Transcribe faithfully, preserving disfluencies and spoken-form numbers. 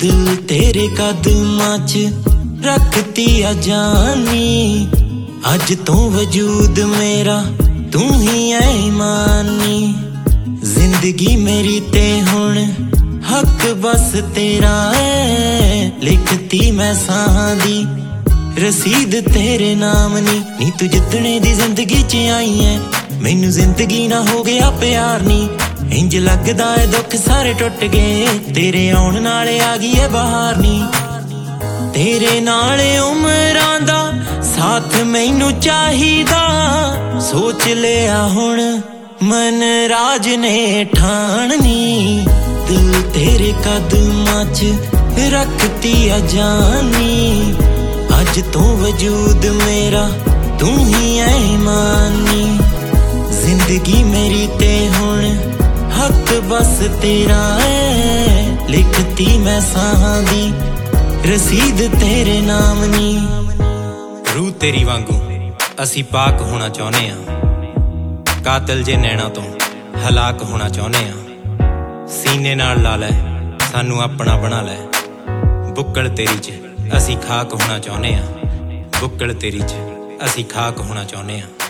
दिल तेरे कदमां च रखती आ जानी, अज तो वजूद मेरा तू ही है ईमानी। जिंदगी मेरी ते हुण हक बस तेरा है, लिखती मैं साहां दी रसीद तेरे नाम नी। नी तू जितने दी जिंदगी च आई है, मैनू जिंदगी ना हो गया प्यार नी। इंज लगदा है दुख सारे टुट गए, तेरे आउण नाले आ गई है बहार नी। तेरे नाले उमरां दा साथ मैनू चाहिदा, सोच लिया हुण मन राज ने ठाणनी। दिल तेरे कदमां च रखती आ जानी, अज तो वजूद मेरा तू ही है ईमानी। जिंदगी मेरी ते हुण हक बस तेरा है, लिखती मैं साहां दी रसीद तेरे नाम नी। रूह तेरी वांगू असी पाक होना चाहुंदे आ, कातिल जे नैना तो हलाक होना चाहुंदे आ। सीने नाल ला लै सानू अपना बना लै, बुक्कल तेरी च असी खाक होना चाहुंदे आ। बुक्कल तेरी च असी खाक होना चाहुंदे आ।